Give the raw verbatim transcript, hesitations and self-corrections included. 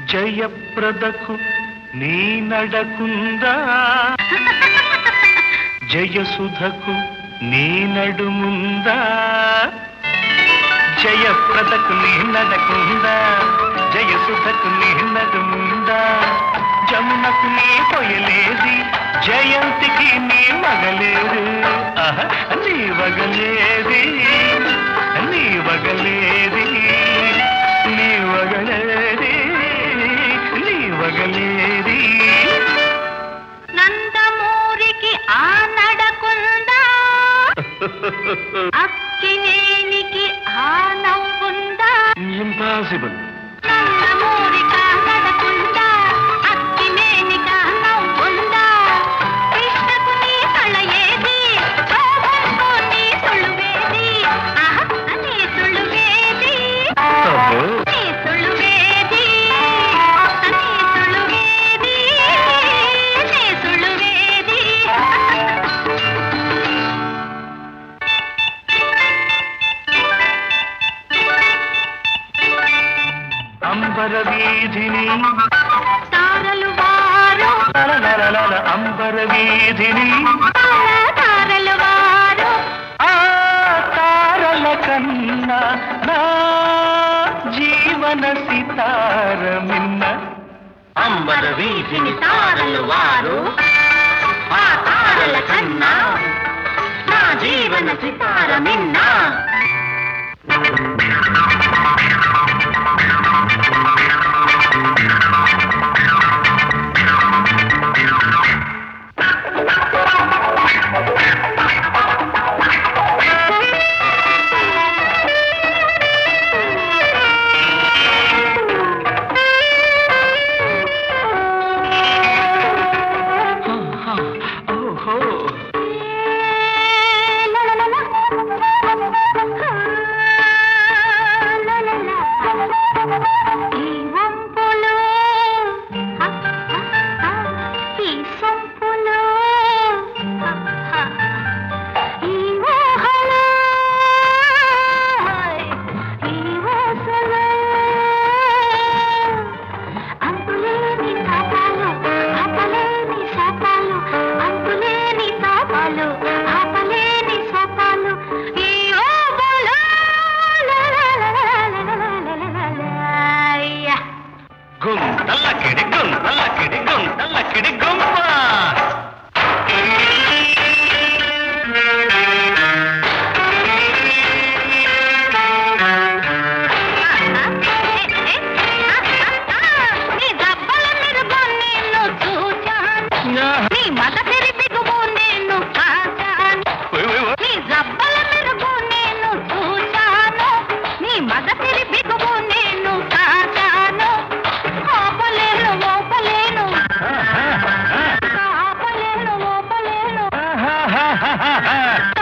జయప్రదకు నీ నడకుందా జయసుధకు నీ నడుముందా జయప్రదకు నీ నడకుందా జయసుధకు నీ నడుముందా జమునకు నీ పొయలేది జయంతికి నీ మగలేది ఆహా నీ వగలేది నీ వగలేది నీ వగలేది నీ వగలేది నందమూరికి ఆ నడకుందా అక్కినేనికి ఆ నవ్వుందా ఇంపాసిబుల్ నందమూరికి ఆ నడకుందా అక్కినేనికి ఆ నవ్వుందా కృష్ణకు నీ కళయేది శోభకు నీ సులువేది ఆహా నీ సులువేది నీ సులువేది నీ సులువేది నీ సులువేది అంబర వీధిని తారలు వారు లలలలల అంబర వీధిని తారలు వారు ఆ తారల కన్నా నా జీవన సితారమిన్న అంబర వీధిని తారలు వారు ఆ తారల కన్నా నా జీవన సితారమిన్నా గుంతల్లకిడి గుంతల్లకిడి గుంతల్లకిడి గుంప నీ మగ తెరిపిగుము నేను కాచాను నీ జబ్బల మెరుగు నేను చూచాను నీ మగ తెరిపిగుము నేను కాచాను ఆపలేను మోపలేను ఆపలేను మోపలేను